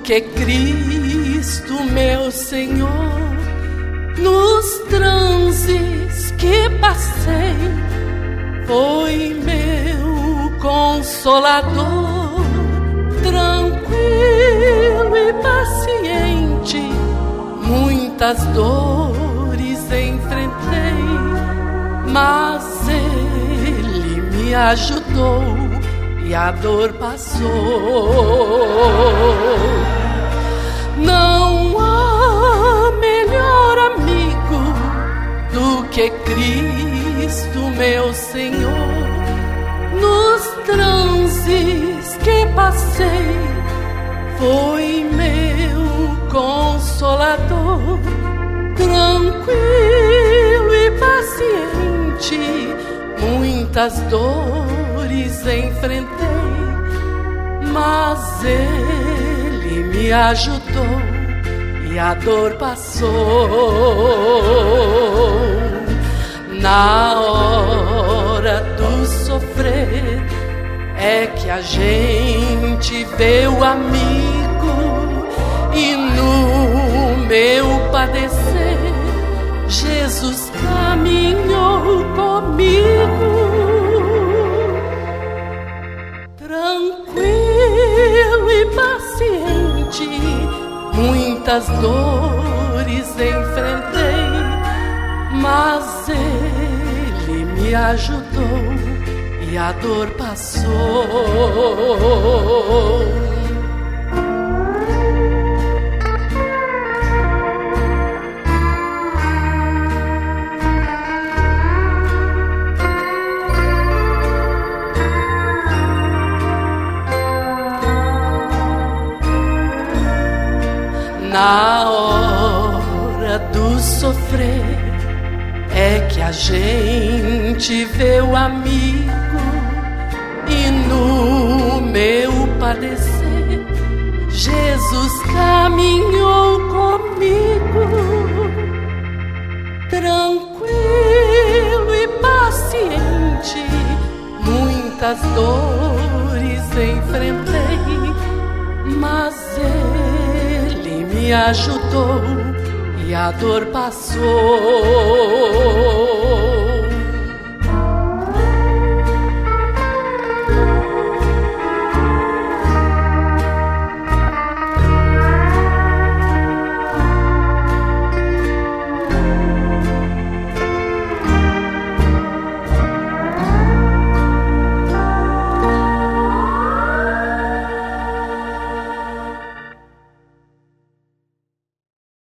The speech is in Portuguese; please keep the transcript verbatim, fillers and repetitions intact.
que Cristo, meu Senhor, nos transes que passei, foi meu consolador, tranquilo e paciente. Muitas dores enfrentei, mas Ele me ajudou e a dor passou. Não há melhor amigo do que Cristo, meu Senhor. Nos transes que passei, foi meu consolador, tranquilo e paciente. Muitas dores enfrentei, mas Ele me ajudou e a dor passou. Na hora do sofrer é que a gente vê o amigo, e no meu padecer Jesus caminhou comigo. Tranquilo e paciente, muitas dores enfrentei, mas Ele me ajudou e a dor passou. Na hora do sofrer é que a gente vê o amigo, e no meu padecer Jesus caminhou comigo. Tranquilo e paciente, muitas dores enfrentei, mas Ele me ajudou e a dor passou.